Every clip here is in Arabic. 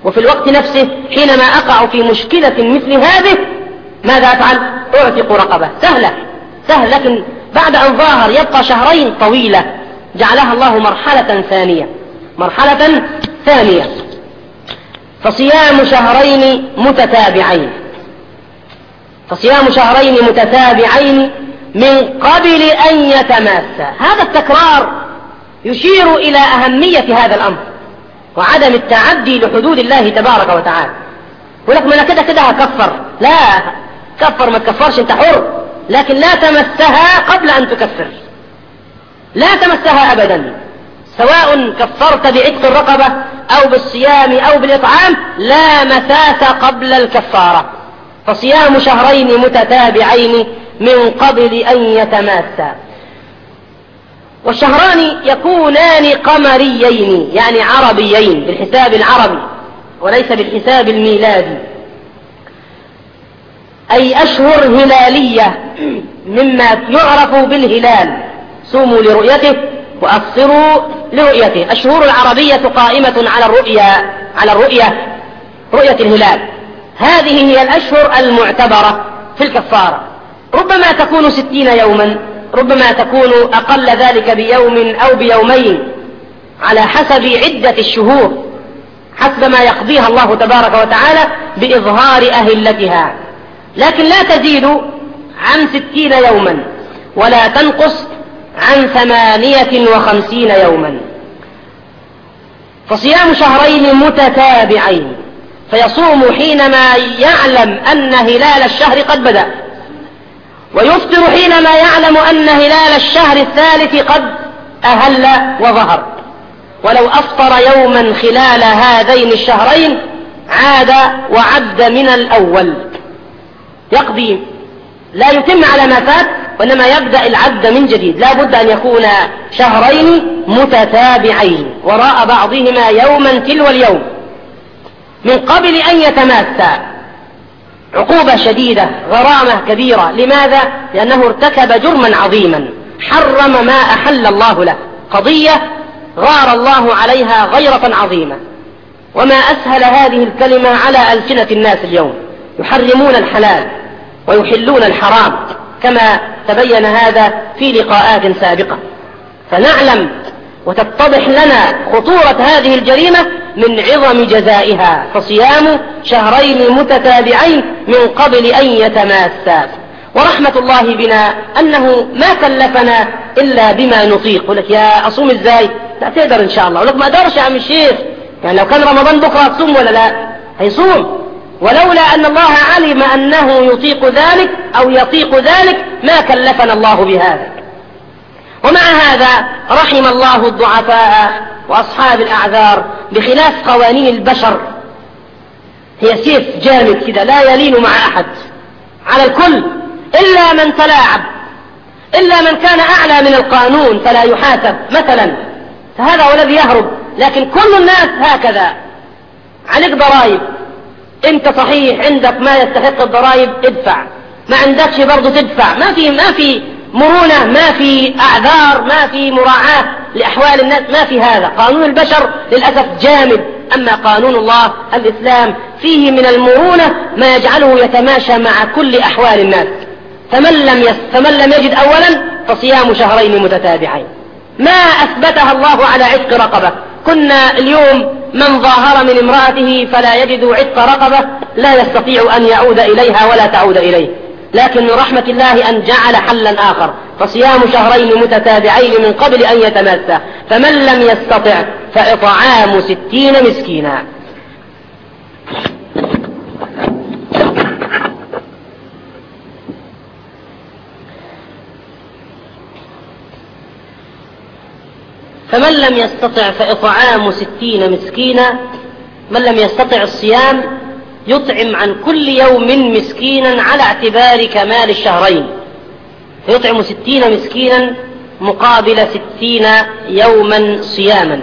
وفي الوقت نفسه حينما أقع في مشكلة مثل هذه ماذا أفعل؟ أعتق رقبة. سهلة، لكن بعد أن ظاهر يبقى شهرين طويلة جعلها الله مرحلة ثانية. فصيام شهرين متتابعين من قبل أن يتماسا. هذا التكرار يشير إلى أهمية هذا الأمر وعدم التعدي لحدود الله تبارك وتعالى. ولك ما أنا كده هكفر، لا كفر ما تكفرش، انت حر، لكن لا تمسها قبل أن تكفر، لا تمسها أبدا، سواء كفرت بعتق الرقبة أو بالصيام أو بالإطعام، لا مساس قبل الكفارة. فصيام شهرين متتابعين من قبل أن يتماسا. والشهران يكونان قمريين يعني عربيين بالحساب العربي وليس بالحساب الميلادي، أي أشهر هلالية مما يعرف بالهلال، صوموا لرؤيته وأفطروا لرؤيته. الشهور العربية قائمة على رؤية الهلال. هذه هي الأشهر المعتبرة في الكفارة. ربما تكون 60 يوما، ربما تكون أقل ذلك بيوم أو بيومين على حسب عدة الشهور، حسب ما يقضيها الله تبارك وتعالى بإظهار أهلتها، لكن لا تزيد عن 60 يوما ولا تنقص عن 58 يوما. فصيام شهرين متتابعين، فيصوم حينما يعلم أن هلال الشهر قد بدأ، ويفطر حينما يعلم أن هلال الشهر الثالث قد أهل وظهر. ولو أفطر يوما خلال هذين الشهرين عاد وعد من الأول، يقضي، لا يتم على ما فات وإنما يبدأ العد من جديد. لا بد أن يكون شهرين متتابعين وراء بعضهما يوما تلو اليوم من قبل أن يتماسا. عقوبة شديدة، غرامة كبيرة. لماذا؟ لأنه ارتكب جرما عظيما، حرم ما أحل الله له، قضية غار الله عليها غيرة عظيمة. وما أسهل هذه الكلمة على ألسنة الناس اليوم، يحرمون الحلال ويحلون الحرام، كما تبين هذا في لقاءات سابقة. فنعلم وتتضح لنا خطورة هذه الجريمة من عظم جزائها. فصيام شهرين متتابعين من قبل أن يتماسا. ورحمة الله بنا أنه ما كلفنا إلا بما نطيق. يقول لك يا أصوم إزاي؟ لا تقدر إن شاء الله. يقول لك ما أقدرش يا عم الشيخ، يعني لو كان رمضان بكرة هتصوم ولا لا؟ هيصوم، ولولا أن الله علم أنه يطيق ذلك أو يطيق ذلك ما كلفنا الله بهذا. ومع هذا رحم الله الضعفاء وأصحاب الأعذار، بخلاف قوانين البشر، هي سيف جامد كده لا يلين مع أحد على الكل إلا من تلاعب، إلا من كان أعلى من القانون فلا يحاسب مثلا، فهذا هو الذي يهرب. لكن كل الناس هكذا. عليك ضرائب، انت صحيح عندك ما يستحق الضرائب ادفع، ما عندكش برضو تدفع، ما في مرونة، ما في أعذار، ما في مراعاة لأحوال الناس، ما في هذا. قانون البشر للأسف جامد. أما قانون الله الإسلام فيه من المرونة ما يجعله يتماشى مع كل أحوال الناس. فمن لم يجد أولا فصيام شهرين متتابعين. ما أثبتها الله على عتق رقبة. كنا اليوم من ظاهر من امرأته فلا يجد عتق رقبة لا يستطيع أن يعود إليها ولا تعود إليه، لكن من رحمة الله أن جعل حلا آخر، فصيام شهرين متتابعين من قبل أن يتماسا. فمن لم يستطع فإطعام 60 مسكينا. فمن لم يستطع فإطعام 60 مسكينا. من لم يستطع الصيام يطعم عن كل يوم مسكينا على اعتبار كمال الشهرين، فيطعم 60 مسكينا مقابل 60 يوما صياما.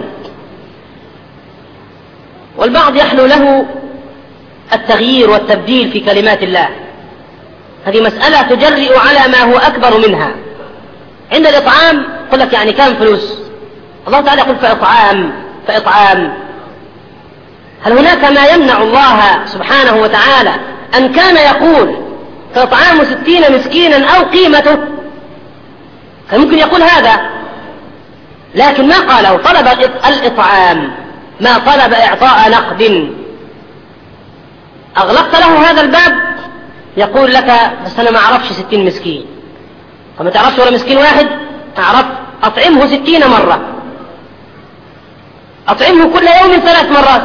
والبعض يحلو له التغيير والتبديل في كلمات الله، هذه مسألة تجرئ على ما هو أكبر منها. عند الإطعام يقول لك يعني كم فلوس؟ الله تعالى يقول فإطعام. هل هناك ما يمنع الله سبحانه وتعالى أن كان يقول فإطعام 60 مسكينا أو قيمته؟ كان ممكن يقول هذا، لكن ما قاله، طلب الإطعام، ما طلب إعطاء نقد. أغلقت له هذا الباب يقول لك بس أنا ما أعرفش 60 مسكين. فما تعرفش ولا مسكين واحد؟ أعرف، أطعمه 60 مرة، أطعمه كل يوم 3 مرات،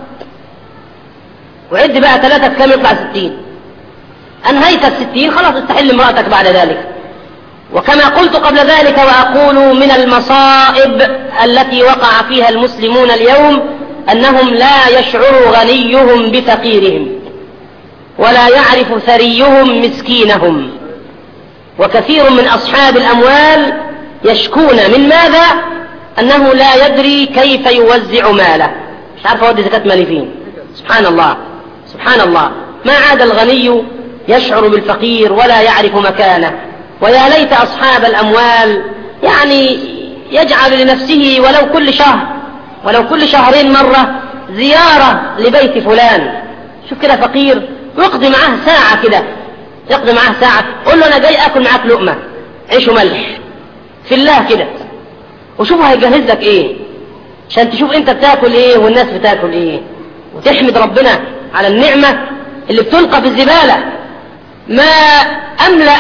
وعد بقى 3 كم يطلع 60. أنهيت 60 خلاص استحل امرأتك بعد ذلك. وكما قلت قبل ذلك وأقول من المصائب التي وقع فيها المسلمون اليوم أنهم لا يشعر غنيهم بفقيرهم ولا يعرف ثريهم مسكينهم. وكثير من أصحاب الأموال يشكون من ماذا؟ أنه لا يدري كيف يوزع ماله، مش عارف أودي زكاة مالي فين. سبحان الله سبحان الله، ما عاد الغني يشعر بالفقير ولا يعرف مكانه. ويا ليت أصحاب الأموال يعني يجعل لنفسه ولو كل شهرين مرة زيارة لبيت فلان. شوف كده فقير يقضي معاه ساعة كده، يقضي معاه ساعة، قل له أنا جاي أكل معاك لقمة عيش وملح في الله كده، وشوفوا هيجهز لك إيه عشان تشوف أنت بتاكل إيه والناس بتاكل إيه، وتحمد ربنا على النعمة اللي بتلقى في الزبالة. ما أملأ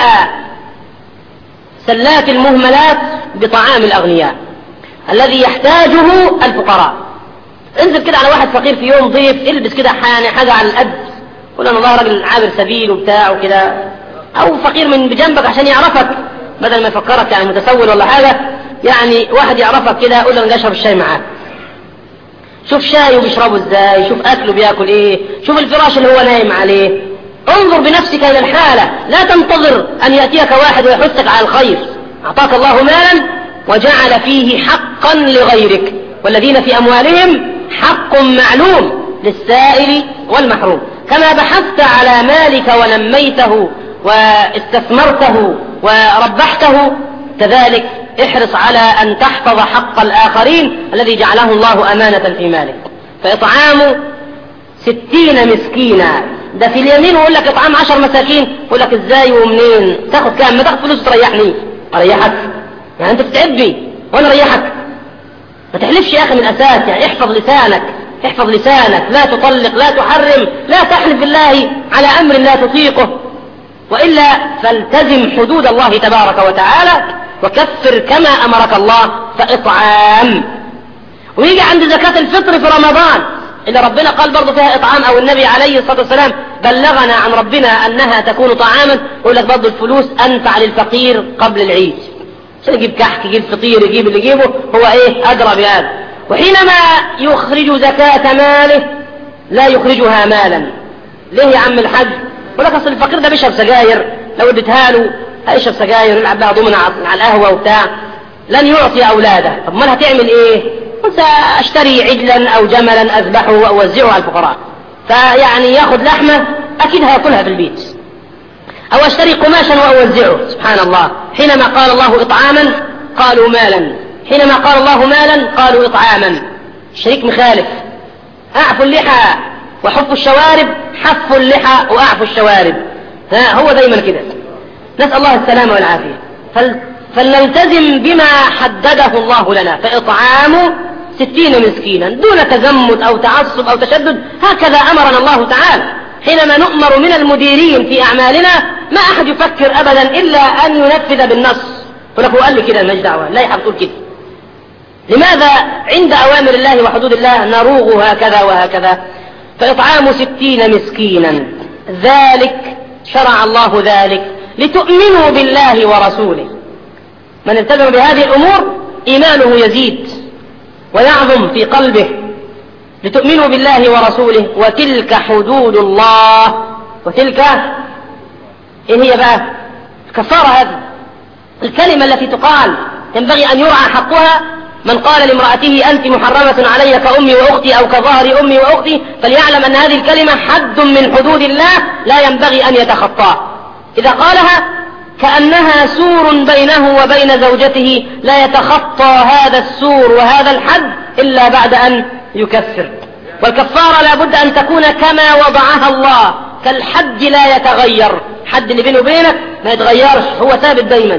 سلات المهملات بطعام الأغنياء الذي يحتاجه الفقراء. انزل كده على واحد فقير في يوم ضيف، البس كده حاجة على القد، قول أنا والله راجل عابر سبيل وبتاع وكده، أو فقير من بجنبك عشان يعرفك بدل ما يفكرك يعني متسول ولا حاجة، يعني واحد يعرفك كده، قول له أنا أشرب الشاي معاه، شوف شاي وبيشربه ازاي، شوف أكله بياكل إيه، شوف الفراش اللي هو نايم عليه. انظر بنفسك إلى الحالة، لا تنتظر أن يأتيك واحد ويحثك على الخير. أعطاك الله مالا وجعل فيه حقا لغيرك، والذين في أموالهم حق معلوم للسائل والمحروم. كما بحثت على مالك ونميته واستثمرته وربحته، كذلك احرص على أن تحفظ حق الآخرين الذي جعله الله أمانة في مالك. فإطعام 60 مسكينا، ده في اليمين ويقول لك اطعام 10 مساكين، يقول لك ازاي ومنين تاخد كام؟ ما تاخد فلوس تريحني. اريحك يعني انت بتعبني وانا اريحك؟ ما تحلفش يا اخي من الاساس، يعني احفظ لسانك، لا تطلق، لا تحرم، لا تحلف بالله على امر لا تطيقه، والا فالتزم حدود الله تبارك وتعالى وكفر كما امرك الله. فاطعام. ويجي عند زكاة الفطر في رمضان اللي ربنا قال برضو فيها إطعام، أو النبي عليه الصلاة والسلام بلغنا عن ربنا أنها تكون طعاما، يقول لك برضو الفلوس أنفع للفقير قبل العيد، عشان يجيب كحك، يجيب فطير، يجيب اللي يجيبه، هو إيه أدرى بهذا. وحينما يخرج زكاة ماله لا يخرجها مالا. ليه يا عم الحاج؟ يقول لك أصل الفقير ده بيشرب سجاير، لو اديتها له هيشرب سجاير يلعب بها ضمنة على القهوة وبتاع، لن يعطي أولاده. طب ما هتعمل إيه؟ سأشتري عجلا أو جملا أذبحه وأوزعه على الفقراء، فيعني يأخذ لحمة أكيد هيأكلها في البيت، أو أشتري قماشا وأوزعه. سبحان الله، حينما قال الله إطعاما قالوا مالا، حينما قال الله مالا قالوا إطعاما. الشريك مخالف. أعفوا اللحى وحفوا الشوارب، حفوا اللحى وأعفوا الشوارب، هو دايما كده. نسأل الله السلامة والعافية. فلنلتزم بما حدده الله لنا. فإطعام 60 مسكينا دون تزمت أو تعصب أو تشدد، هكذا أمرنا الله تعالى. حينما نؤمر من المديرين في أعمالنا ما أحد يفكر أبدا إلا أن ينفذ بالنص، يقول لك هو قال لي كده ماليش دعوة، لا يحب تقول كده. لماذا عند أوامر الله وحدود الله نروغ هكذا وهكذا؟ فإطعام 60 مسكينا، ذلك شرع الله ذلك لتؤمنوا بالله ورسوله. من التزم بهذه الأمور إيمانه يزيد ويعظم في قلبه. لتؤمنوا بالله ورسوله، وتلك حدود الله. وتلك إيه هي بقى؟ الكفارة هذه الكلمة التي تقال ينبغي أن يرعى حقها. من قال لامرأته أنت محرمة علي كأمي وأختي أو كظهر أمي وأختي، فليعلم أن هذه الكلمة حد من حدود الله لا ينبغي أن يتخطاه. إذا قالها كأنها سور بينه وبين زوجته، لا يتخطى هذا السور وهذا الحد إلا بعد أن يكفر. والكفارة لا بد أن تكون كما وضعها الله، كالحد لا يتغير، حد اللي بينه وبينك ما يتغيرش، هو ثابت دايما.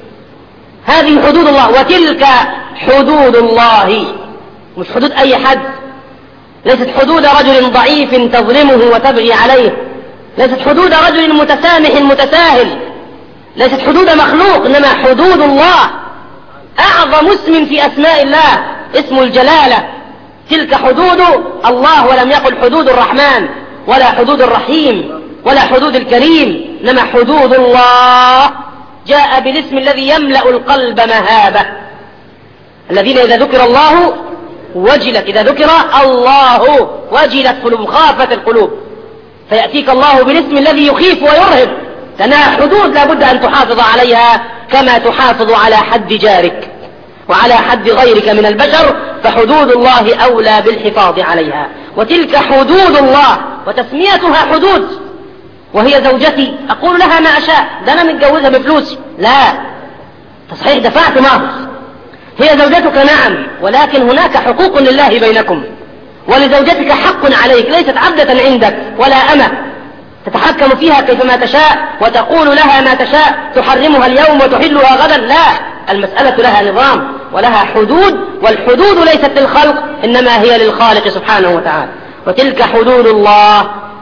هذه حدود الله، وتلك حدود الله، مش حدود أي حد، ليست حدود رجل ضعيف تظلمه وتبغي عليه، ليست حدود رجل متسامح متساهل، ليست حدود مخلوق، إنما حدود الله. أعظم اسم في أسماء الله اسم الجلالة، تلك حدود الله، ولم يقل حدود الرحمن ولا حدود الرحيم ولا حدود الكريم، إنما حدود الله. جاء بالاسم الذي يملأ القلب مهابة، الذين إذا ذكر الله وجلت، إذا ذكر الله وجلت قلوب، خافت القلوب، فيأتيك الله بالاسم الذي يخيف ويرهب، لأنها حدود لا بد أن تحافظ عليها كما تحافظ على حد جارك وعلى حد غيرك من البشر، فحدود الله أولى بالحفاظ عليها. وتلك حدود الله، وتسميتها حدود. وهي زوجتي أقول لها ما أشاء، ده أنا متجوزها بفلوسي، لا، تصحيح دفعت مهر. هي زوجتك نعم، ولكن هناك حقوق لله بينكم، ولزوجتك حق عليك، ليست عبدة عندك ولا أمة تتحكم فيها كيفما تشاء وتقول لها ما تشاء، تحرمها اليوم وتحلها غدا، لا، المسألة لها نظام ولها حدود، والحدود ليست للخلق إنما هي للخالق سبحانه وتعالى. وتلك حدود الله.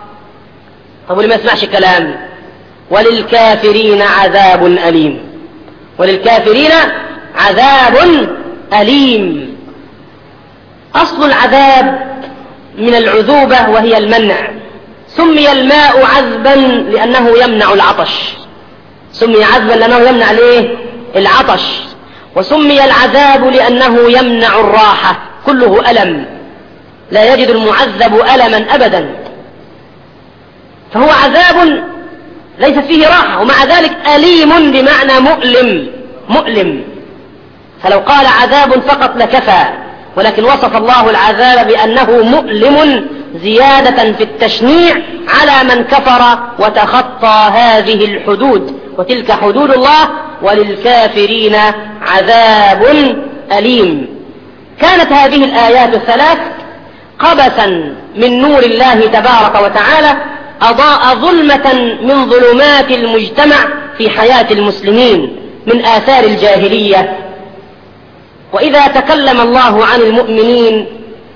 طب ولما يسمعش كلام؟ وللكافرين عذاب أليم، وللكافرين عذاب أليم. أصل العذاب من العذوبة وهي المنع، سمي الماء عذبا لأنه يمنع العطش، سمي عذبا لأنه يمنع ليه؟ العطش. وسمي العذاب لأنه يمنع الراحة، كله ألم، لا يجد المعذب ألما أبدا، فهو عذاب ليس فيه راحة، ومع ذلك أليم بمعنى مؤلم، مؤلم. فلو قال عذاب فقط لكفى، ولكن وصف الله العذاب بأنه مؤلم زيادة في التشنيع على من كفر وتخطى هذه الحدود. وتلك حدود الله، وللكافرين عذاب أليم. كانت هذه الآيات الثلاث قبسا من نور الله تبارك وتعالى أضاء ظلمة من ظلمات المجتمع في حياة المسلمين من آثار الجاهلية. وإذا تكلم الله عن المؤمنين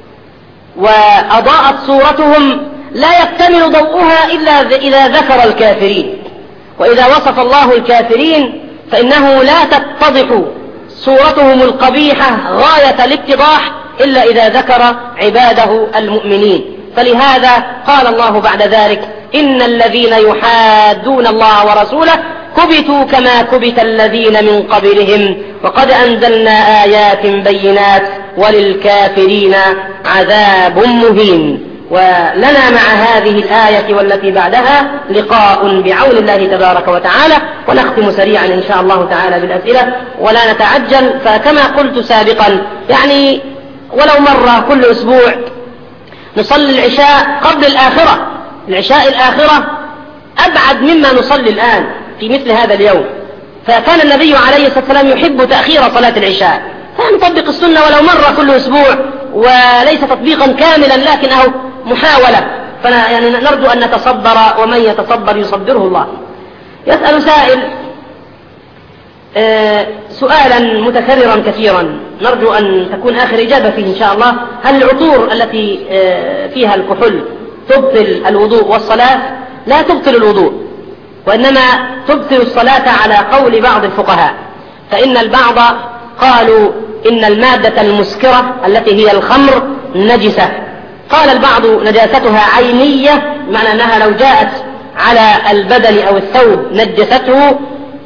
وأضاءت صورتهم لا يكتمل ضوءها إلا إذا ذكر الكافرين، وإذا وصف الله الكافرين فإنه لا تتضح صورتهم القبيحة غاية الاتضاح إلا إذا ذكر عباده المؤمنين. فلهذا قال الله بعد ذلك: إن الذين يحادون الله ورسوله كبتوا كما كبت الذين من قبلهم وقد أنزلنا آيات بينات وللكافرين عذاب مهين. ولنا مع هذه الآية والتي بعدها لقاء بعون الله تبارك وتعالى، ونختم سريعا إن شاء الله تعالى بالأسئلة ولا نتعجل. فكما قلت سابقا، يعني ولو مرة كل أسبوع نصلي العشاء قبل الآخرة، العشاء الآخرة أبعد مما نصلي الآن في مثل هذا اليوم. فكان النبي عليه الصلاة والسلام يحب تأخير صلاة العشاء، فنطبق السنة ولو مرة كل أسبوع، وليس تطبيقا كاملا لكنه محاولة، يعني نرجو أن نتصبر، ومن يتصبر يصبره الله. يسأل سائل سؤالا متكررا كثيرا، نرجو أن تكون آخر إجابة فيه إن شاء الله: هل العطور التي فيها الكحول تبطل الوضوء والصلاة؟ لا تبطل الوضوء، وإنما تبطل الصلاة على قول بعض الفقهاء، فإن البعض قالوا إن المادة المسكرة التي هي الخمر نجسة. قال البعض نجاستها عينية، بمعنى أنها لو جاءت على البدن أو الثوب نجسته،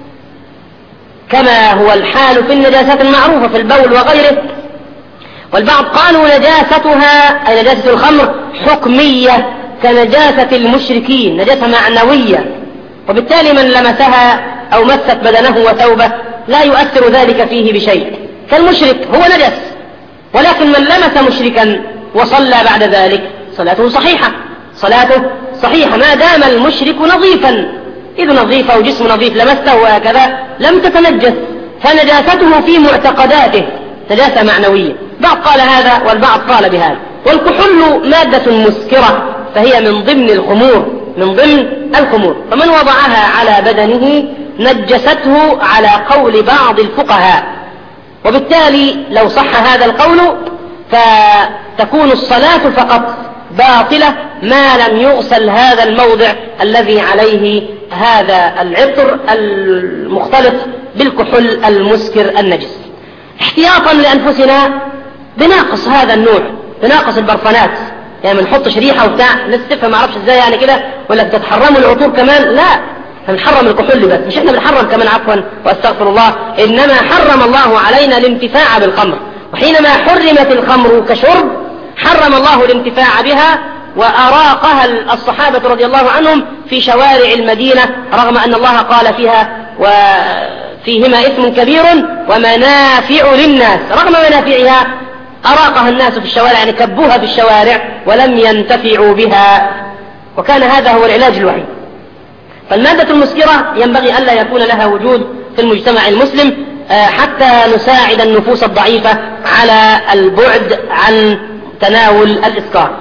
كما هو الحال في النجاسات المعروفة في البول وغيره. والبعض قالوا نجاستها أي نجاسة الخمر حكمية كنجاسة المشركين، نجاسة معنوية، وبالتالي من لمسها أو مست بدنه وثوبه لا يؤثر ذلك فيه بشيء، كالمشرك هو نجس، ولكن من لمس مشركا وصلى بعد ذلك صلاته صحيحة، صلاته صحيحة ما دام المشرك نظيفا. إذ نظيف أو جسم نظيف لمسته وهكذا لم تتنجس، فنجاسته في معتقداته نجاسة معنوية. بعض قال هذا والبعض قال بهذا، والكحول مادة مسكرة، فهي من ضمن الخمور، فمن وضعها على بدنه نجسته على قول بعض الفقهاء، وبالتالي لو صح هذا القول فتكون الصلاة فقط باطلة ما لم يغسل هذا الموضع الذي عليه هذا العطر المختلط بالكحول المسكر النجس. احتياطا لأنفسنا بناقص هذا النوع، بناقص البرفانات، يعني بنحط شريحة وبتاع نستفها ما اعرفش ازاي يعني كده، ولا تتحرموا العطور كمان؟ لا، هنحرم الكحول بس، مش احنا بنحرم كمان، عفوا واستغفر الله، انما حرم الله علينا الانتفاع بالخمر، وحينما حرمت الخمر كشرب حرم الله الانتفاع بها، وأراقها الصحابة رضي الله عنهم في شوارع المدينة، رغم أن الله قال فيها وفيهما إثم كبير ومنافع للناس، رغم منافعها أراقها الناس في الشوارع، يعني كبوها في الشوارع ولم ينتفعوا بها، وكان هذا هو العلاج الوحيد. فالمادة المسكرة ينبغي ألا يكون لها وجود في المجتمع المسلم حتى نساعد النفوس الضعيفة على البعد عن تناول الإسكار.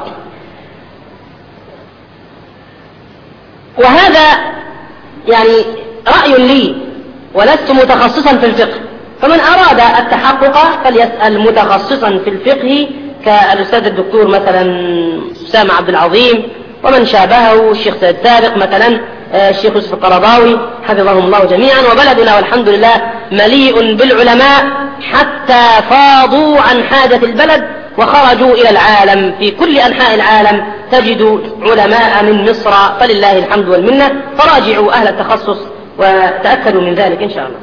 وهذا يعني رأي لي ولست متخصصا في الفقه، فمن أراد التحقق فليسأل متخصصا في الفقه كالأستاذ الدكتور مثلا أسامة عبد العظيم، ومن شابهه الشيخ سيد سابق مثلا، الشيخ يوسف القرضاوي حفظهم الله جميعا. وبلدنا والحمد لله مليء بالعلماء حتى فاضوا عن حاجة البلد وخرجوا إلى العالم، في كل أنحاء العالم تجد علماء من مصر فلله الحمد والمنة، فراجعوا أهل التخصص وتأكدوا من ذلك إن شاء الله.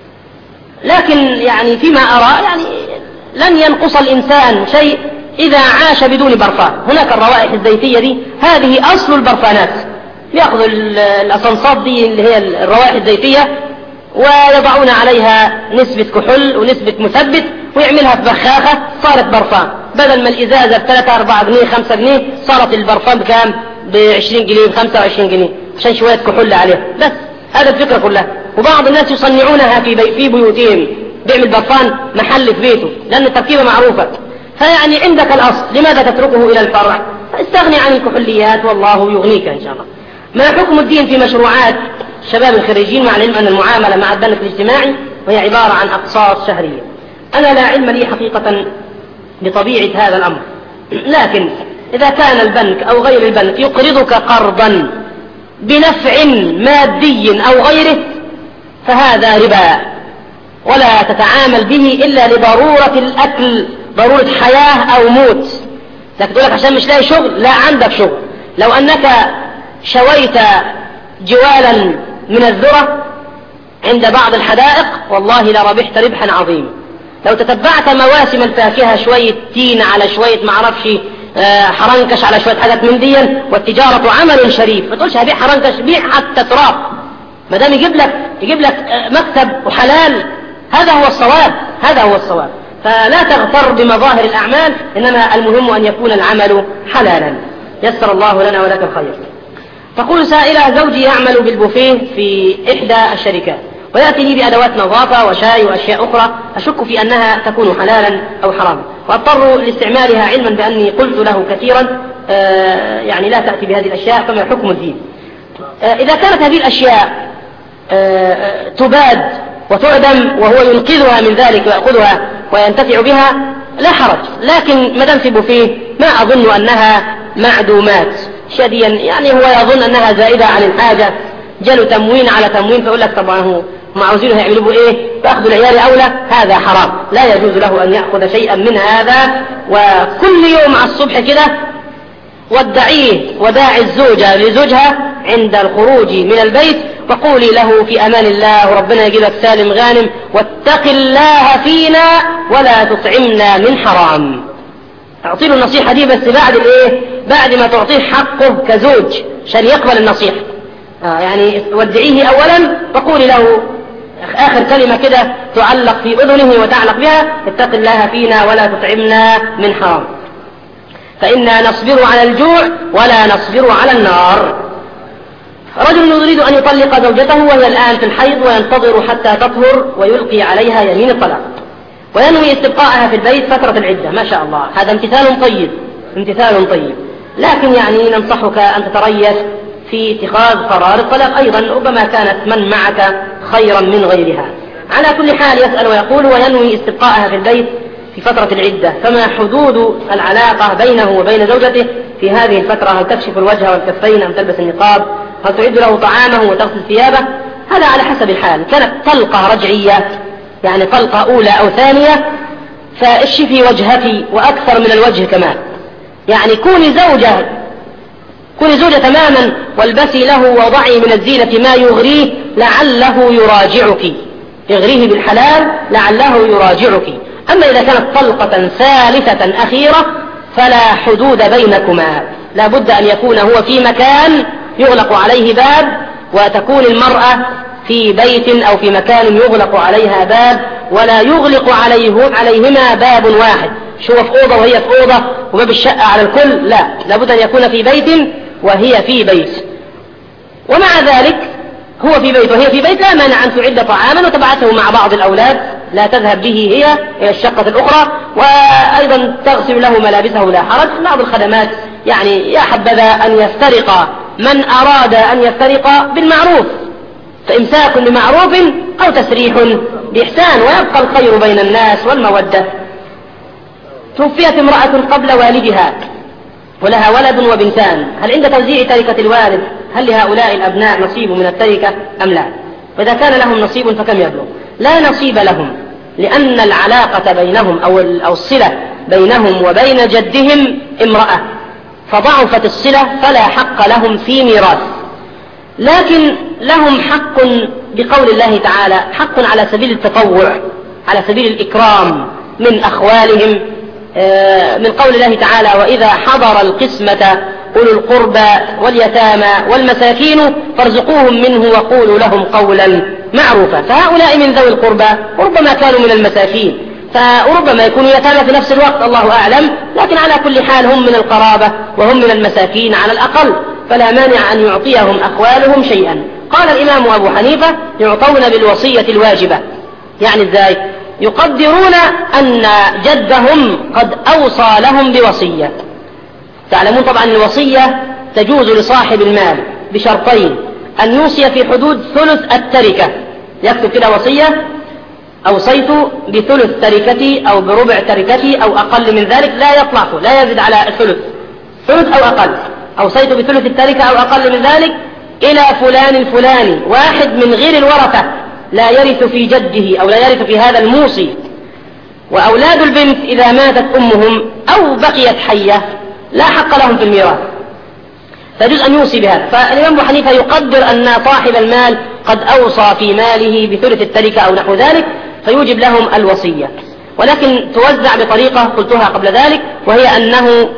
لكن يعني فيما أرى يعني لن ينقص الإنسان شيء إذا عاش بدون برفان. هناك الروائح الزيتية دي، هذه أصل البرفانات، يأخذوا الأصنصات دي اللي هي الروائح الزيتية ويضعون عليها نسبة كحول ونسبة مثبت ويعملها في بخاخة، صارت برفان، بدل ما الإزازة ب3 4 جنيه 5 جنيه صارت البرفان بكام؟ ب20 جنيه ب25 جنيه عشان شوية كحول عليها بس. هذا الفكرة كلها. وبعض الناس يصنعونها في بيوتهم، بيعمل برفان محل في بيته لأن التركيبة معروفة. فيعني عندك الأصل، لماذا تتركه إلى الفرع؟ استغني عن الكحوليات والله يغنيك إن شاء الله. ما حكم الدين في مشروعات شباب الخريجين، مع العلم أن المعاملة مع البنك الاجتماعي وهي عبارة عن أقساط شهرية؟ أنا لا علم لي حقيقة بطبيعة هذا الأمر، لكن إذا كان البنك أو غير البنك يقرضك قرضا بنفع مادي أو غيره فهذا ربا، ولا تتعامل به إلا لضرورة الأكل، ضرورة حياة أو موت. لكن تقول لك عشان مش لاقي شغل، لا عندك شغل. لو أنك شويت جوالا من الذرة عند بعض الحدائق والله لربحت ربحا عظيما. لو تتبعت مواسم الفاكهة، شوية تين على شوية معرفش حرنكش على شوية حاجات من دي، والتجارة عمل شريف، ما تقولش هبيع حرنكش، بيع حتى تراب ما دام يجيب لك مكسب وحلال. هذا هو الصواب، هذا هو الصواب. فلا تغتر بمظاهر الأعمال، إنما المهم أن يكون العمل حلالا. يسر الله لنا ولك الخير. تقول سائلة: زوجي يعمل بالبوفيه في إحدى الشركات ويأتي لي بأدوات نظافة وشاي وأشياء أخرى أشك في أنها تكون حلالا أو حراما، وأضطر لاستعمالها علما بأني قلت له كثيرا يعني لا تأتي بهذه الأشياء، فما حكم الدين؟ إذا كانت هذه الأشياء تباد وتعدم وهو ينقذها من ذلك ويأخذها وينتفع بها لا حرج، لكن مدام في بوفيه ما أظن أنها معدومات شديا، يعني هو يظن أنها زائدة عن الحاجة، جاله تموين على تموين فيقول لك طبعا هم عاوزينه يعملوا ايه، فاخذوا العيال اولى. هذا حرام، لا يجوز له ان ياخذ شيئا من هذا. وكل يوم على الصبح كده ودعيه وداعي الزوجة لزوجها عند الخروج من البيت وقولي له في امان الله وربنا يجيبك سالم غانم، واتق الله فينا ولا تطعمنا من حرام. اعطي له النصيحة دي بس بعد ما تعطيه حقه كزوج عشان يقبل النصيحة. يعني ودعيه اولا وقولي له اخر كلمة كده تعلق في اذنه وتعلق بها: اتق الله فينا ولا تطعمنا من حرام، فإنا نصبر على الجوع ولا نصبر على النار. رجل يريد أن يطلق زوجته وهي الآن في الحيض وينتظر حتى تطهر ويلقي عليها يمين الطلاق، وينوي استبقائها في البيت فترة العدة. ما شاء الله، هذا امتثال طيب، امتثال طيب. لكن يعني ننصحك أن تتريث في اتخاذ قرار الطلاق أيضا، ربما كانت من معك خيرا من غيرها. على كل حال يسأل ويقول وينوي استبقاءها في البيت في فترة العدة، فما حدود العلاقة بينه وبين زوجته في هذه الفترة؟ هل تكشف الوجه والكفين أم تلبس النقاب؟ هل تعد له طعامه وتغسل ثيابه؟ هذا على حسب الحال. كانت طلقة رجعية يعني طلقة أولى أو ثانية فاشفي وجهك وأكثر من الوجه كمان، يعني كوني زوجة تماما والبسي له وضعي من الزينة ما يغريه لعله يراجعك، يغريه بالحلال لعله يراجعك. أما إذا كانت طلقة ثالثة أخيرة فلا حدود بينكما، لا بد أن يكون هو في مكان يغلق عليه باب، وتكون المرأة في بيت أو في مكان يغلق عليها باب ولا يغلق عليهما باب واحد، شو في أوضة وهي في أوضة وباب الشقة على الكل، لا، لابد أن يكون في بيت وهي في بيت. ومع ذلك هو في بيت وهي في بيت لا مانع أن تعد طعاما وتبعثه مع بعض الأولاد، لا تذهب به هي إلى الشقة الأخرى، وأيضا تغسل له ملابسه لا حرج. بعض الخدمات يعني يا حبذا أن يفترق من أراد أن يفترق بالمعروف، فإمساك بمعروف أو تسريح بإحسان، ويبقى الخير بين الناس والمودة. توفيت امرأة قبل والدها ولها ولد وبنتان، هل عند توزيع تركة الوالد هل لهؤلاء الأبناء نصيب من التركة أم لا؟ وإذا كان لهم نصيب فكم يبلغ؟ لا نصيب لهم، لأن العلاقة بينهم أو الصلة بينهم وبين جدهم امرأة، فضعفت الصلة فلا حق لهم في ميراث، لكن لهم حق بقول الله تعالى، حق على سبيل التطوع على سبيل الإكرام من أخوالهم، من قول الله تعالى وإذا حضر القسمة أولو القربى واليتامى والمساكين فارزقوهم منه وقولوا لهم قولا معروفا. فهؤلاء من ذوي القربى وربما كانوا من المساكين، فربما يكونوا يتامى في نفس الوقت الله أعلم، لكن على كل حال هم من القرابة وهم من المساكين على الأقل، فلا مانع أن يعطيهم أخوالهم شيئا. قال الإمام أبو حنيفة يعطون بالوصية الواجبة، يعني إزاي؟ يقدرون أن جدهم قد أوصى لهم بوصية. تعلمون طبعا الوصية تجوز لصاحب المال بشرطين، أن يوصي في حدود ثلث التركة، يكتب كده وصية أوصيت بثلث تركتي أو بربع تركتي أو أقل من ذلك، لا يطلع لا يزيد على الثلث، ثلث أو أقل، أوصيت بثلث التركة أو أقل من ذلك إلى فلان الفلاني، واحد من غير الورثة لا يرث في جده أو لا يرث في هذا الموصي. وأولاد البنت إذا ماتت أمهم أو بقيت حية لا حق لهم في الميراث، فيجوز أن يوصي بهذا. فالإمام أبو حنيفة يقدر أن صاحب المال قد أوصى في ماله بثلث التركة أو نحو ذلك، فيوجب لهم الوصية، ولكن توزع بطريقة قلتها قبل ذلك، وهي أنه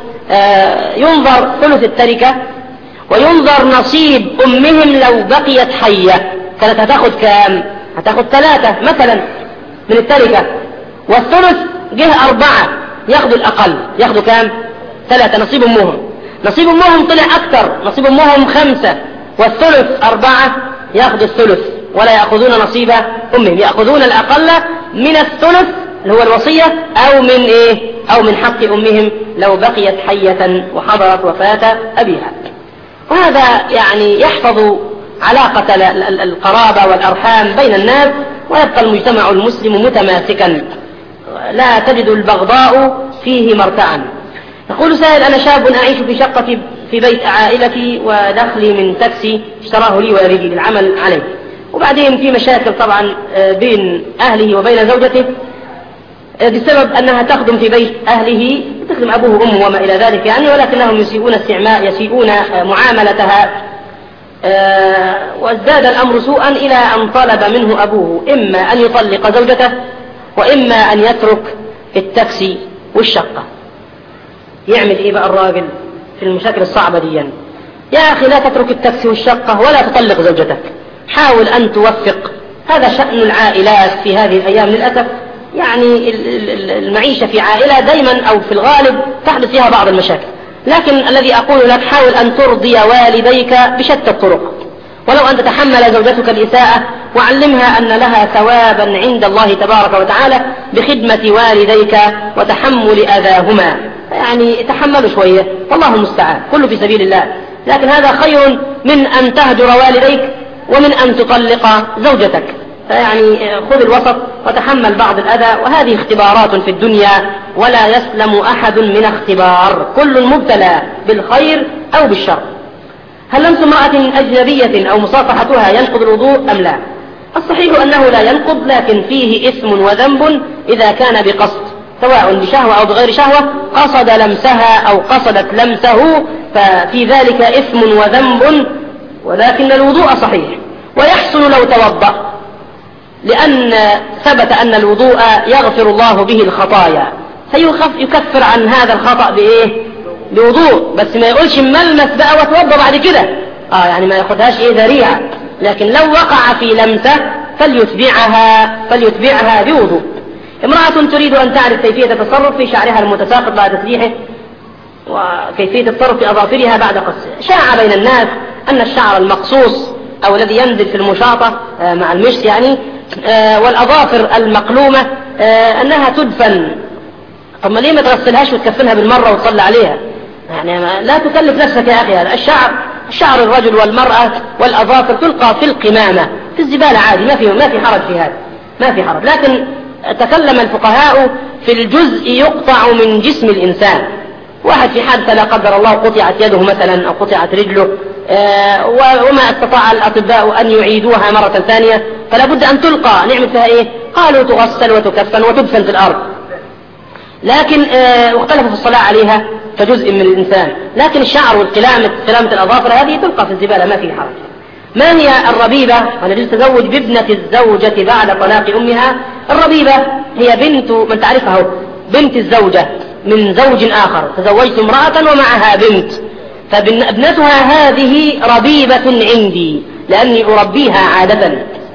ينظر ثلث التركة وينظر نصيب أمهم لو بقيت حية، كانت هتاخد كام؟ هتاخد 3 مثلا من التركة، والثلث جه 4 ياخدوا الأقل، ياخدوا كام؟ 3 نصيب أمهم. نصيب أمهم طلع أكثر، نصيب أمهم 5 والثلث 4 ياخدوا الثلث ولا يأخذون نصيب أمهم، يأخذون الأقل من الثلث اللي هو الوصية أو من إيه؟ أو من حق أمهم لو بقيت حية وحضرت وفاة أبيها. وهذا يعني يحفظ علاقة القرابة والأرحام بين الناس، ويبقى المجتمع المسلم متماسكا لا تجد البغضاء فيه مرتعا. يقول سائل أنا شاب أعيش في شقة في بيت عائلتي ودخلي من تاكسي اشتراه لي ويريد للعمل عليه، وبعدين في مشاكل طبعا بين أهله وبين زوجته بسبب أنها تخدم في بيت أهله، تخدم أبوه وأمه وما إلى ذلك يعني، ولكنهم يسيئون معاملتها، وازداد الأمر سوءا إلى أن طلب منه أبوه إما أن يطلق زوجته وإما أن يترك التاكسي والشقة. يعمل إيه بقى الراجل في المشاكل الصعبة دي؟ يا أخي لا تترك التاكسي والشقة ولا تطلق زوجتك، حاول أن توفق. هذا شأن العائلات في هذه الأيام للأسف، يعني المعيشة في عائلة دايما أو في الغالب تحدث فيها بعض المشاكل، لكن الذي أقول لك حاول أن ترضي والديك بشتى الطرق، ولو أن تتحمل زوجتك الإساءة وعلمها أن لها ثوابا عند الله تبارك وتعالى بخدمة والديك وتحمل أذاهما، يعني تحملوا شوية، والله المستعان، كله في سبيل الله. لكن هذا خير من أن تهجر والديك ومن أن تطلق زوجتك. فيعني خذ الوسط وتحمل بعض الأذى، وهذه اختبارات في الدنيا ولا يسلم أحد من اختبار، كل مبتلى بالخير أو بالشر. هل لمس امرأة أجنبية أو مصافحتها ينقض الوضوء أم لا؟ الصحيح أنه لا ينقض، لكن فيه إثم وذنب إذا كان بقصد، سواء بشهوة أو بغير شهوة، قصد لمسها أو قصدت لمسه، ففي ذلك إثم وذنب، ولكن الوضوء صحيح. ويحسن لو توضأ، لأن ثبت أن الوضوء يغفر الله به الخطايا، سيكفر عن هذا الخطأ بإيه؟ بوضوء، بس ما يقولش ملمس بقى وتوضأ بعد كده، يعني ما ياخدهاش ذريعة. لكن لو وقع في لمسة فليتبعها بوضوء. امرأة تريد أن تعرف كيفية التصرف في شعرها المتساقط بعد تسريحه، وكيفية التصرف في أظافرها بعد قصه. شاع بين الناس أن الشعر المقصوص أو الذي ينزل في المشاطة مع المشط يعني، والأظافر المقلومة أنها تدفن. طب ما ليه ما تغسلهاش وتكفنها بالمرة وتصلي عليها؟ يعني لا تكلف نفسك يا أخي. هذا الشعر الرجل والمرأة والأظافر تلقى في القمامة في الزبالة عادي، ما في حرج في هذا، ما في حرج. لكن تكلم الفقهاء في الجزء يقطع من جسم الإنسان. واحد في حادثة لا قدر الله قطعت يده مثلا أو قطعت رجله، وما استطاع الأطباء أن يعيدوها مرة ثانية، فلا بد أن تلقى. نعمل فيها إيه؟ قالوا تغسل وتكفن وتدفن في الأرض، لكن واختلفوا في الصلاة عليها كجزء من الإنسان. لكن الشعر والقلامة الأظافر هذه تلقى في الزبالة، ما فيه حرج. ما هي الربيبة؟ أنا يجوز التزوج بابنة الزوجة بعد طلاق أمها. الربيبة هي بنت من تعرفها، بنت الزوجة من زوج آخر. تزوجت امرأة ومعها بنت، فابنتها هذه ربيبة عندي لأني أربيها عادة.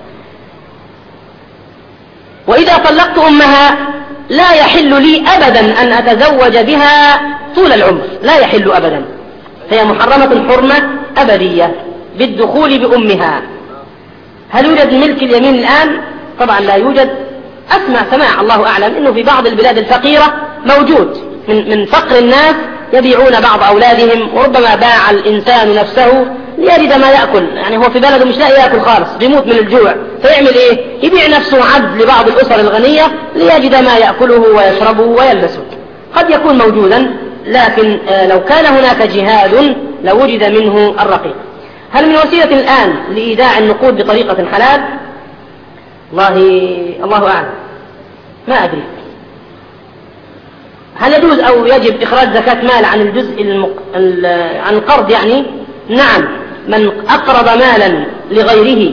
وإذا طلقت أمها لا يحل لي أبدا أن أتزوج بها طول العمر، لا يحل أبدا، فهي محرمة حرمة أبدية بالدخول بأمها. هل يوجد ملك اليمين الآن؟ طبعا لا يوجد. سماع الله أعلم أنه في بعض البلاد الفقيرة موجود، من فقر الناس يبيعون بعض أولادهم، وربما باع الإنسان نفسه ليجد ما يأكل. يعني هو في بلده مش لاقي يأكل خالص، بيموت من الجوع، فيعمل إيه؟ يبيع نفسه عبد لبعض الأسر الغنية ليجد ما يأكله ويشربه ويلبسه. قد يكون موجودا، لكن لو كان هناك جهاد لوجد منه الرقيق. هل من وسيلة الآن لإيداع النقود بطريقة حلال؟ الله أعلم، ما أدري. هل يجوز أو يجب إخراج زكاة مال عن الجزء عن القرض يعني؟ نعم، من أقرض مالا لغيره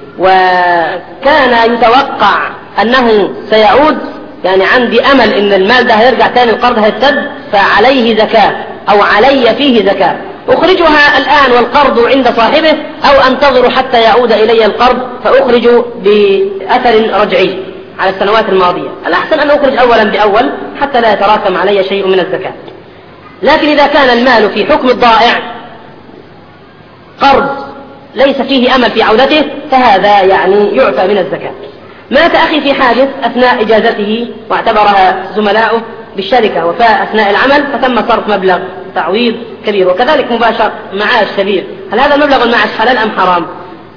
وكان يتوقع أنه سيعود، يعني عندي أمل إن المال ده هيرجع تاني، القرض هيسد، فعليه زكاة أو علي فيه زكاة. أخرجها الآن والقرض عند صاحبه، أو أنتظر حتى يعود إلي القرض فأخرج بأثر رجعي على السنوات الماضية. الأحسن أن أخرج أولا بأول حتى لا يتراكم علي شيء من الزكاة. لكن إذا كان المال في حكم الضائع، قرض ليس فيه أمل في عودته، فهذا يعني يعفى من الزكاة. مات أخي في حادث أثناء إجازته واعتبرها زملاؤه بالشركة وفاء أثناء العمل، فتم صرف مبلغ تعويض كبير، وكذلك مباشر معاش كبير. هل هذا المبلغ المعاش حلال أم حرام؟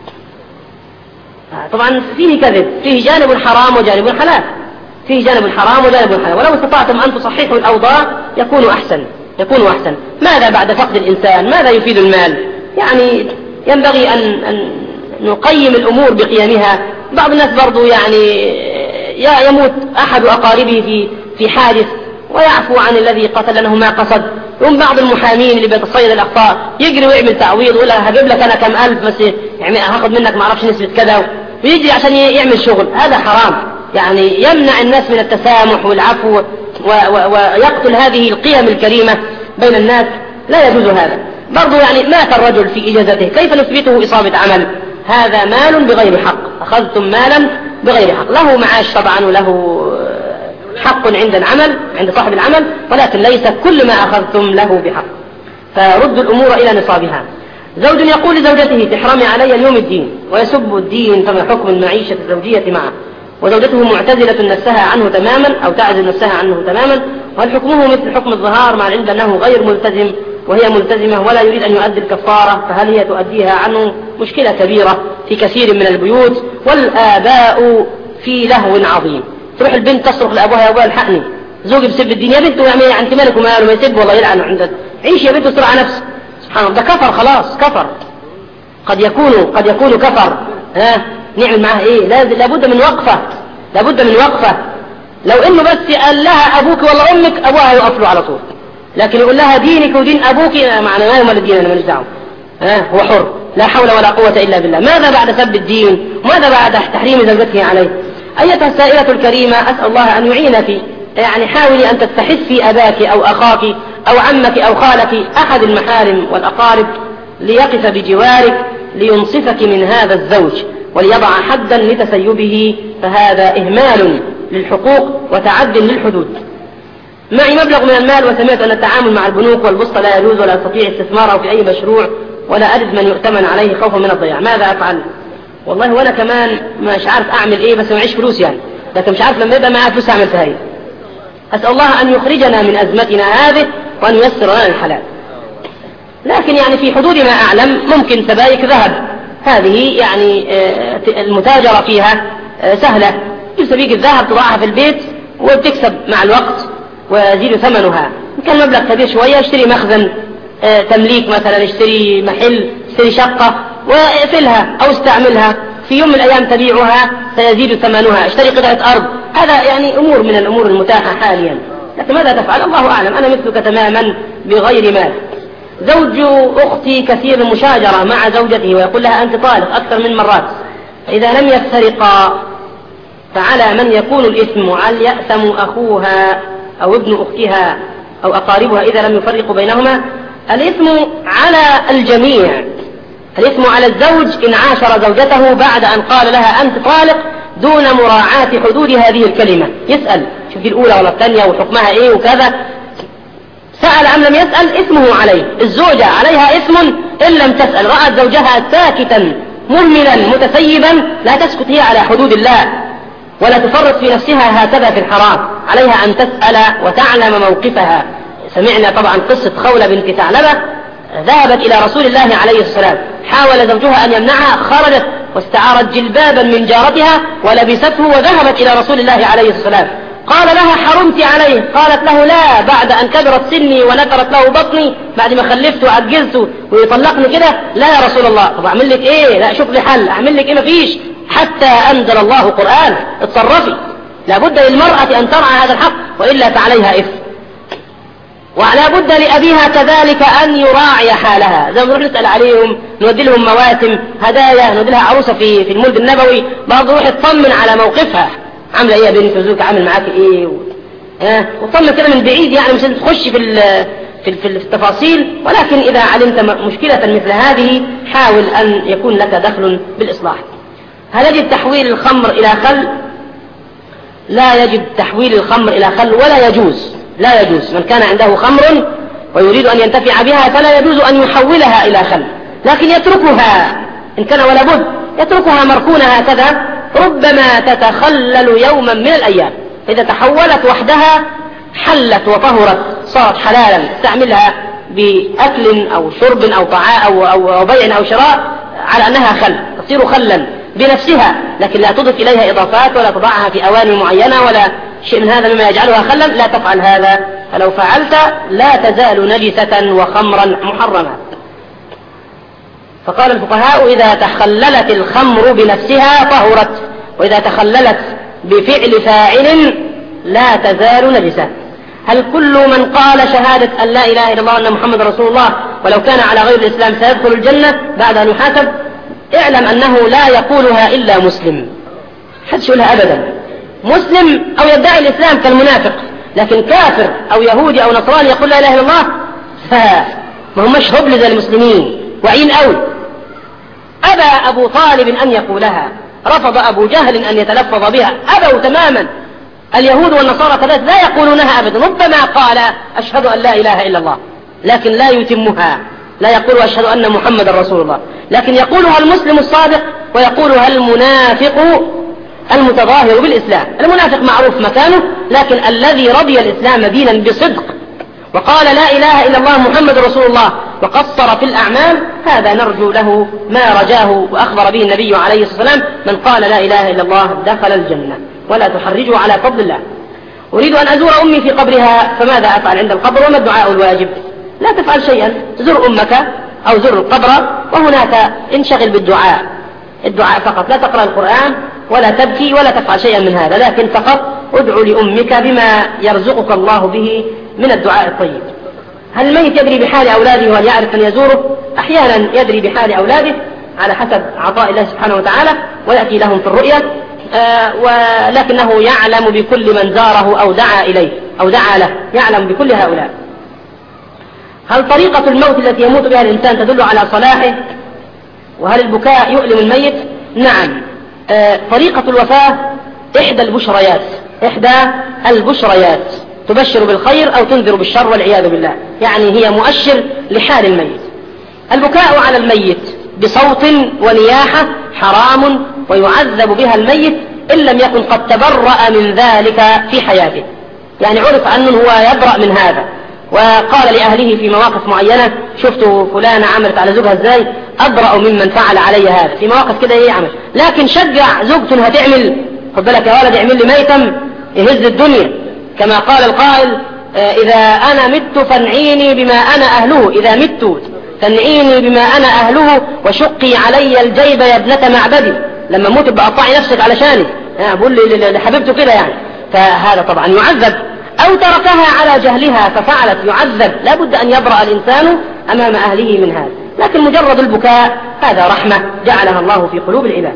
طبعا فيه كذب، فيه جانب حرام وجانب حلال، فيه جانب حرام وجانب حلال. ولو استطعتم أن تصححوا الأوضاع يكون أحسن. ماذا بعد فقد الإنسان؟ ماذا يفيد المال؟ يعني ينبغي أن نقيم الأمور بقيمها. بعض الناس برضو يعني يموت أحد أقاربه في حادث ويعفو عن الذي قتل لأنه ما قصد. يوم بعض المحامين اللي بيتصيد الأخطاء يجري ويعمل تعويض ويقول هجيب لك أنا كم ألف بس، يعني هاخد منك ما أعرفش نسبة كذا، ويجري عشان يعمل شغل. هذا حرام، يعني يمنع الناس من التسامح والعفو ويقتل هذه القيم الكريمة بين الناس. لا يجوز هذا. برضو يعني مات الرجل في إجازته، كيف نثبته إصابة عمل؟ هذا مال بغير حق، أخذتم مالا بغير حق. له معاش طبعا وله حق عند العمل، عند صاحب العمل، ولكن ليس كل ما أخذتم له بحق. فردوا الأمور إلى نصابها. زوج يقول لزوجته تحرمي علي اليوم الدين، ويسب الدين، فما حكم المعيشة الزوجية معه؟ وزوجته معتزلة نفسها عنه تماما أو تعزل نفسها عنه تماما، وهل حكمه مثل حكم الظهار مع العلم أنه غير ملتزم وهي ملتزمة ولا يريد أن يؤدي الكفارة، فهل هي تؤديها عنه؟ مشكلة كبيرة في كثير من البيوت، والآباء في لهو عظيم. تروح البنت تصرخ لأبوها يا أبوها الحقني، زوجي بسب الدين، يا بنت يعني أنت مالك وماله، ما يسب والله يلعن عندك، عيش يا بنت واستر على نفسك. سبحان الله، ده كفر خلاص، كفر. قد يكون كفر. نعمل معاه إيه؟ لابد من وقفة، لابد من وقفة. لو إنه بس قال لها أبوك ولا أمك، أبوها يوقف له على طول، لكن يقول لها دينك ودين أبوك معنى ما يوم الدين، أنا ماليش دعوة، هو حر، لا حول ولا قوة إلا بالله. ماذا بعد سب الدين؟ وماذا بعد تحريم زوجته عليه؟ أيتها السائلة الكريمة، أسأل الله أن يعينك، يعني حاولي أن تستحثي أباك أو أخاك أو عمك أو خالك أحد المحارم والأقارب ليقف بجوارك لينصفك من هذا الزوج وليضع حدا لتسيبه، فهذا إهمال للحقوق وتعد للحدود. معي مبلغ من المال وسمعت أن التعامل مع البنوك والبسطة لا يجوز ولا أستطيع استثماره في أي مشروع ولا أجد من يؤتمن عليه خوفا من الضياع، ماذا أفعل؟ والله وأنا كمان مش عارف أعمل إيه، بس معيش فلوس يعني، لكن مش عارف لما يبقى معي فلوس أعمل فيها إيه. أسأل الله أن يخرجنا من أزمتنا هذه وأن ييسر لنا الحلال. لكن يعني في حدود ما أعلم ممكن سبائك ذهب، هذه يعني المتاجرة فيها سهلة، تجيب سبيك الذهب تضعها في البيت وبتكسب مع الوقت ويزيد ثمنها. إن كان مبلغ كبير شوية اشتري مخزن تمليك مثلا، اشتري محل، اشتري شقة واقفلها أو استعملها، في يوم من الأيام تبيعها سيزيد ثمنها، اشتري قطعة أرض، هذا يعني أمور من الأمور المتاحة حاليا. لكن ماذا تفعل؟ الله أعلم. أنا مثلك تماما بغير مال. زوج أختي كثير المشاجرة مع زوجته ويقول لها أنت طالق أكثر من مرات، فإذا لم يفترقا فعلى من يكون الإثم؟ هل يأثم أخوها أو ابن أختها أو أقاربها إذا لم يفرقوا بينهما؟ الإثم على الجميع، الإثم على الزوج إن عاشر زوجته بعد أن قال لها أنت طالق دون مراعاة حدود هذه الكلمة. يسأل شوف دي الأولى ولا الثانية وحكمها إيه وكذا، سأل أم لم يسأل إثمه عليه. الزوجة عليها إثم إن لم تسأل، رأت زوجها ساكتا مهملا متسيبا، لا تسكت هي على حدود الله ولا تفرط في نفسها هكذا في الحرام، عليها أن تسأل وتعلم موقفها. سمعنا طبعا قصة خولة بنت ثعلبة ذهبت إلى رسول الله عليه السلام، حاول زوجها أن يمنعها، خرجت واستعارت جلبابا من جارتها ولبسته وذهبت إلى رسول الله عليه السلام. قال لها حرمت عليه، قالت له لا، بعد أن كبرت سني ونكرت له بطني، بعد ما خلفت وعجزت ويطلقني كده، لا يا رسول الله. طب أعمل لك إيه؟ لا شوف لي حل، أعمل لك إيه؟ مفيش، حتى أنزل الله قرآن. اتصرفي، لابد للمرأة أن ترعى هذا الحق وإلا فعليها إثم. ولا بد لأبيها كذلك أن يراعي حالها، زي ما نروح نسأل عليهم، نودي لهم مواسم هدايا، نودي لها عروسة في المولد النبوي، برضه روح تطمن على موقفها، عامله ايه يا بنت، وزوجك عامل معاك ايه وطمن كده من بعيد، يعني مش تخش في التفاصيل، ولكن إذا علمت مشكلة مثل هذه حاول أن يكون لك دخل بالإصلاح. هل يجب تحويل الخمر إلى خل؟ لا يجب تحويل الخمر إلى خل ولا يجوز، لا يجوز. من كان عنده خمر ويريد أن ينتفع بها فلا يجوز أن يحولها إلى خل، لكن يتركها إن كان ولا بد، يتركها مركونة هكذا، ربما تتخلل يوما من الأيام، إذا تحولت وحدها حلت وطهرت صارت حلالا، استعملها بأكل أو شرب أو طعام أو بيع أو شراء على أنها خل، تصير خلا بنفسها، لكن لا تضف إليها إضافات ولا تضعها في أواني معينة ولا شيء من هذا مما يجعلها خلا، لا تفعل هذا، فلو فعلت لا تزال نجسة وخمرا محرما. فقال الفقهاء إذا تخللت الخمر بنفسها طهرت، وإذا تخللت بفعل فاعل لا تزال نجسة. هل كل من قال شهادة أن لا إله إلا الله وأن محمد رسول الله ولو كان على غير الإسلام سيدخل الجنة بعد أن يحاسب؟ اعلم أنه لا يقولها إلا مسلم، حدش يقولها أبدا، مسلم أو يدعي الإسلام كالمنافق، لكن كافر أو يهودي أو نصراني يقول لا إله إلا الله ما همش هبل زي المسلمين، وعين أول. أبى أبو طالب أن يقولها، رفض أبو جهل أن يتلفظ بها، أبوا تماما. اليهود والنصارى كذلك لا يقولونها أبدا، ربما قال أشهد أن لا إله إلا الله لكن لا يتمها، لا يقول أشهد أن محمد رسول الله، لكن يقولها المسلم الصادق ويقولها المنافق المتظاهر بالإسلام. المنافق معروف مكانه، لكن الذي رضي الإسلام دينا بصدق وقال لا إله إلا الله محمد رسول الله وقصر في الأعمال، هذا نرجو له ما رجاه وأخبر به النبي عليه الصلاة والسلام: من قال لا إله إلا الله دخل الجنة. ولا تحرجوا على فضل الله. أريد أن أزور أمي في قبرها، فماذا أفعل عند القبر وما الدعاء الواجب؟ لا تفعل شيئا، زر أمك أو زر القبر وهناك انشغل بالدعاء، الدعاء فقط، لا تقرأ القرآن ولا تبكي ولا تفعل شيئا من هذا، لكن فقط ادعو لأمك بما يرزقك الله به من الدعاء الطيب. هل الميت يدري بحال أولاده وهل يعرف أن يزوره؟ أحيانا يدري بحال أولاده على حسب عطاء الله سبحانه وتعالى ويأتي لهم في الرؤيا، ولكنه يعلم بكل من زاره أو دعا إليه أو دعا له، يعلم بكل هؤلاء. هل طريقة الموت التي يموت بها الإنسان تدل على صلاحه؟ وهل البكاء يؤلم الميت؟ نعم. طريقة الوفاة إحدى البشريات تبشر بالخير أو تنذر بالشر والعياذ بالله، يعني هي مؤشر لحال الميت. البكاء على الميت بصوت ونياحة حرام ويعذب بها الميت إن لم يكن قد تبرأ من ذلك في حياته، يعني عرف أنه هو يبرأ من هذا وقال لأهله في مواقف معينة: شفتوا فلانة عملت على زوجها ازاي، أبرأ ممن فعل علي هذا، في مواقف كده يعمل. لكن شجع زوجته هتعمل، خد بالك يا ولد اعمل لي ميتم يهز الدنيا، كما قال القائل: إذا أنا مت فانعيني بما أنا أهله، إذا مت فانعيني بما أنا أهله وشقي علي الجيب يا ابنة معبدي، لما موت بقطعي نفسك علشاني، بقول لي لحبيبته كده يعني. فهذا طبعا يعذب، أو تركها على جهلها ففعلت يعذب. لا بد أن يبرأ الإنسان أمام أهله من هذا، لكن مجرد البكاء هذا رحمة جعلها الله في قلوب العباد.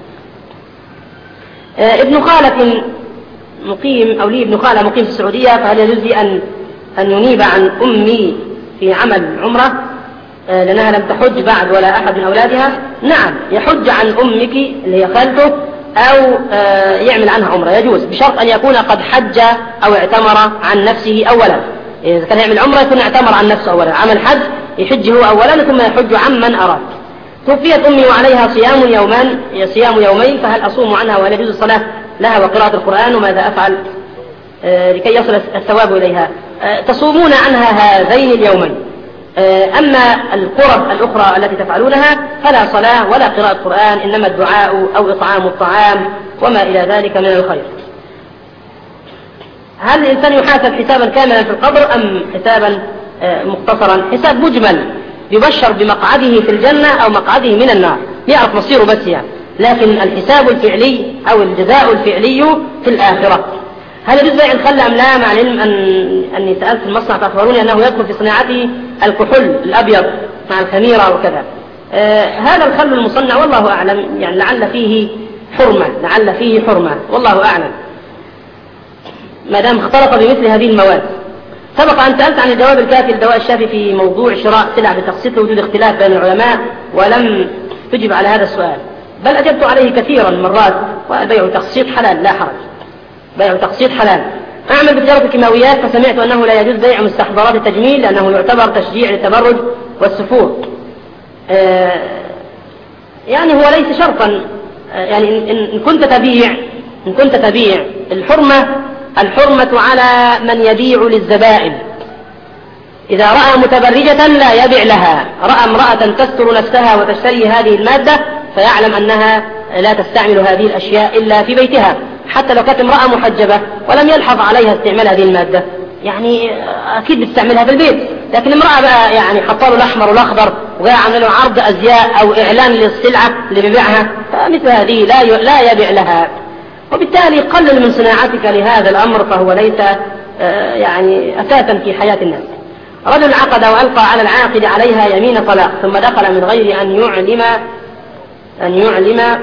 ابن خالة مقيم، أو لي ابن خالة مقيم في السعودية، فهل يجوز لي أن ينيب عن أمي في عمل عمرة لأنها لم تحج بعد ولا أحد من أولادها؟ نعم، يحج عن أمك اللي هي خالته أو يعمل عنها عمرة، يجوز، بشرط أن يكون قد حج أو اعتمر عن نفسه أولا. إذا كان يعمل عمرة يكون اعتمر عن نفسه أولا، عمل حج يحج هو أولا ثم يحج عن من أراد. توفيت أمي وعليها صيام يومين، فهل أصوم عنها وهل يجوز الصلاة لها وقراءة القرآن، وماذا أفعل لكي يصل الثواب إليها؟ تصومون عنها هذين اليومين، أما القرب الأخرى التي تفعلونها فلا صلاة ولا قراءة قرآن، إنما الدعاء أو إطعام الطعام وما إلى ذلك من الخير. هل الإنسان يحاسب حسابا كاملا في القبر أم حسابا مختصرا؟ حساب مجمل يبشر بمقعده في الجنة أو مقعده من النار، يعرف مصيره بس يعني، لكن الحساب الفعلي أو الجزاء الفعلي في الآخرة. هل يجوز بيع الخل أم لا؟ مع العلم أني سألت المصنع فأخبروني أنه يدخل في صناعته الكحول الأبيض مع الخميرة وكذا. هذا الخل المصنع والله أعلم، يعني لعل فيه حرمة والله أعلم، ما دام اختلط بمثل هذه المواد. سبق أن سألت عن الجواب الكافي للدواء الشافي في موضوع شراء سلع بتقسيط لوجود اختلاف بين العلماء، ولم تجب على هذا السؤال، بل أجبت عليه كثيرا مرات. والبيع تقسيط حلال لا حرج، بيع تقسيط حلال. أعمل بتجارة الكيماويات، فسمعت أنه لا يجوز بيع مستحضرات التجميل لأنه يعتبر تشجيع للتبرج والسفور. يعني هو ليس شرطا، يعني إن كنت تبيع الحرمة على من يبيع للزبائن. إذا رأى متبرجة لا يبيع لها، رأى امرأة تستر نفسها وتشتري هذه المادة فيعلم أنها لا تستعمل هذه الأشياء إلا في بيتها، حتى لو كانت امرأة محجبة ولم يلحظ عليها استعمال هذه المادة، يعني أكيد بتستعملها في البيت. لكن امرأة بقى يعني حطاله الأحمر والأخضر وجاء عمل له عرض أزياء أو إعلان للسلعة اللي بيبيعها، فمثل هذه لا يبيع لها، وبالتالي قلل من صناعتك لهذا الأمر، فهو ليس يعني أساسا في حياة الناس. رجل عقد وألقى على العاقد عليها يمين طلاق ثم دخل من غير أن يعلم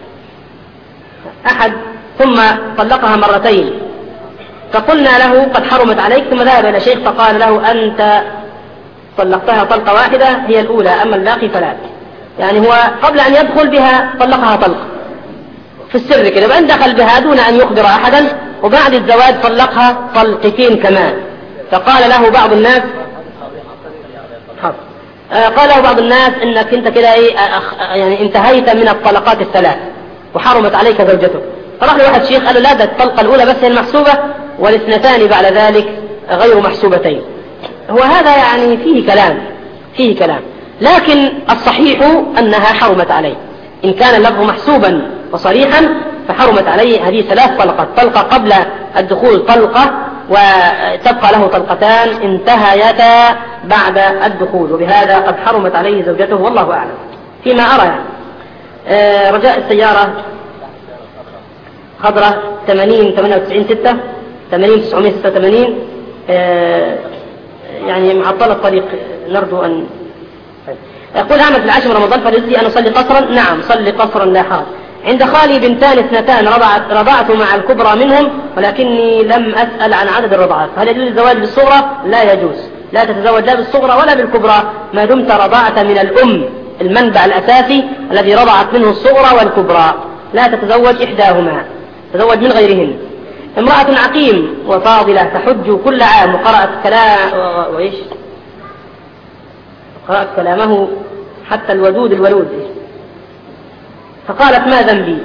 أحد، ثم طلقها مرتين، فقلنا له قد حرمت عليك، ثم ذهب إلى شيخ فقال له أنت طلقتها طلقة واحدة هي الأولى، أما الباقي فلا. يعني هو قبل أن يدخل بها طلقها طلقة في السر كده، وأن دخل بها دون أن يخبر أحدا، وبعد الزواج طلقها طلقتين كمان. فقال له بعض الناس انك انت كده يعني انتهيت من الطلقات الثلاث وحرمت عليك زوجته. فراح له واحد شيخ قال له لا، ده الطلقة الأولى بس هي المحسوبة والاثنتان بعد ذلك غير محسوبتين. هو هذا يعني فيه كلام، لكن الصحيح أنها حرمت عليه إن كان اللفظ محسوبا وصريحا، فحرمت عليه هذه 3 طلقات، طلقة قبل الدخول طلقة، وتبقى له طلقتان انتهيتا بعد الدخول، وبهذا قد حرمت عليه زوجته والله أعلم فيما أرى يعني. رجاء السيارة خضراء 80 98 6 80 986 يعني معطلة الطريق، نرجو أن يقول أعمل في 10 رمضان فليجزي أن أصلي قصرا؟ نعم صلي قصرا لا حرج. عند خالي بنتان 2 رضعت مع الكبرى منهم، ولكني لم أسأل عن عدد الرضعات، هل يجوز الزواج بالصغرى؟ لا يجوز، لا تتزوج لا بالصغرى ولا بالكبرى ما دمت رضعت من الأم، المنبع الأساسي الذي رضعت منه الصغرى والكبرى، لا تتزوج إحداهما، تزوج من غيرهن. امرأة عقيم وفاضلة تحج كل عام وقرأت كلامه حتى الولود فقالت ما ذنبي،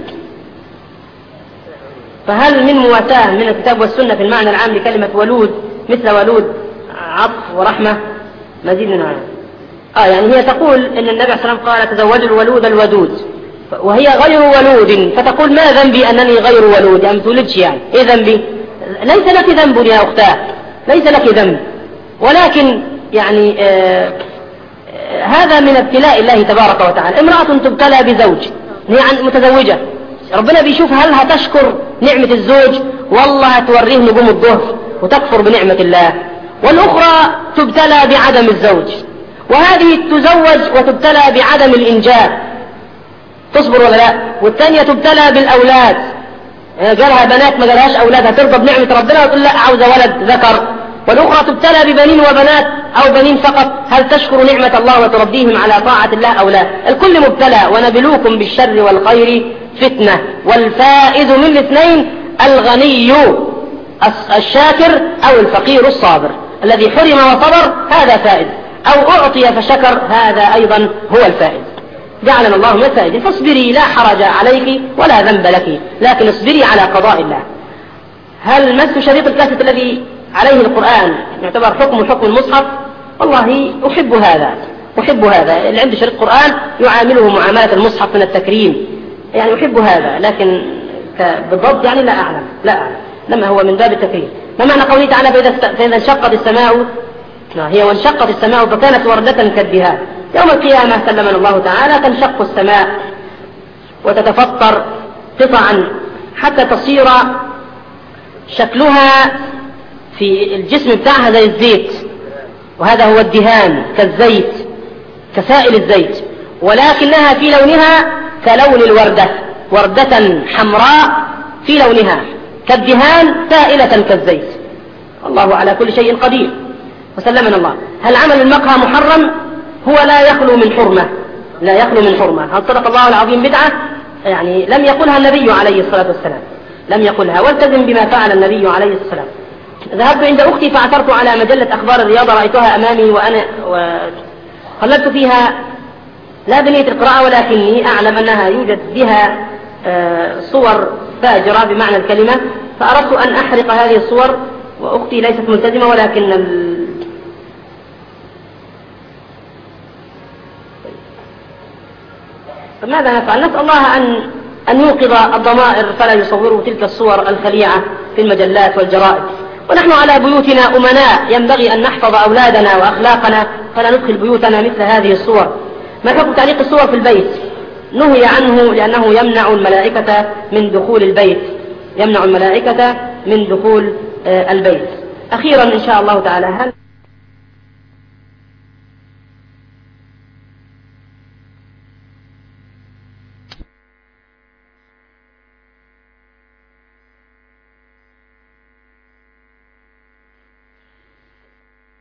فهل من مواساة من الكتاب والسنة في المعنى العام لكلمة ولود مثل ولود عطف ورحمة؟ مزيد من هذا. يعني هي تقول إن النبي صلى الله عليه وسلم قال تزوجوا الولود الودود، وهي غير ولود، فتقول ما ذنبي أنني غير ولود، يعني تولدش، يعني إيه ذنبي؟ ليس لك ذنب يا أختاه، ليس لك ذنب، ولكن يعني هذا من ابتلاء الله تبارك وتعالى. امرأة تبتلى بزوج، هي متزوجة، ربنا بيشوف هل هتشكر نعمة الزوج والله هتوريه نجوم الظهر وتكفر بنعمة الله. والأخرى تبتلى بعدم الزوج، وهذه تزوج وتبتلى بعدم الإنجاب، تصبر ولا لا؟ والثانية تبتلى بالأولاد، جالها بنات ما جالهاش أولاد، هترضى بنعمة ربنا وتقول لا عاوزة ولد ذكر. والأخرى تبتلى ببنين وبنات أو بنين فقط، هل تشكر نعمة الله وتربيهم على طاعة الله أو لا؟ الكل مبتلى. ونبلوكم بالشر والخير فتنة، والفائز من الاثنين الغني الشاكر أو الفقير الصابر، الذي حرم وصبر هذا فائز، أو أعطي فشكر هذا أيضا هو الفائز. جعلنا الله من الفائزين. فاصبري لا حرج عليك ولا ذنب لك، لكن اصبري على قضاء الله. هل مس شريط الكاسيت الذي عليه القرآن يعتبر حكم المصحف؟ والله أحب هذا اللي عنده شريط قرآن يعامله معاملة المصحف من التكريم، يعني أحب هذا، لكن بالضبط يعني لا أعلم لما هو من باب التكريم. ما معنى قوله تعالى فإذا انشقت السماء، هي وانشقت السماء فكانت وردة كالدهان. يوم القيامة سلمنا الله تعالى تنشق السماء وتتفطر قطعا حتى تصير شكلها في الجسم بتاعها زي الزيت، وهذا هو الدهان كالزيت كسائل الزيت، ولكنها في لونها كلون الوردة، وردة حمراء في لونها كالدهان سائلة كالزيت. الله على كل شيء قدير وسلمنا الله. هل عمل المقهى محرم؟ هو لا يخلو من حرمة. هل صدق الله العظيم بدعة؟ يعني لم يقلها النبي عليه الصلاة والسلام، لم يقلها، والتزم بما فعل النبي عليه الصلاة والسلام. ذهبت عند أختي فعثرت على مجلة أخبار الرياضة، رأيتها أمامي وأنا قلبت فيها لا بنية القراءة، ولكني أعلم أنها يوجد بها صور فاجرة بمعنى الكلمة، فأردت أن أحرق هذه الصور، وأختي ليست ملتزمة ولكن فماذا نفعل؟ نسأل الله أن يوقظ الضمائر فلا يصوروا تلك الصور الخليعة في المجلات والجرائد. ونحن على بيوتنا أمناء، ينبغي أن نحفظ أولادنا وأخلاقنا، فلا ندخل بيوتنا مثل هذه الصور. ما حكم تعليق الصور في البيت؟ نهي عنه لأنه يمنع الملائكة من دخول البيت، أخيرا إن شاء الله تعالى، هل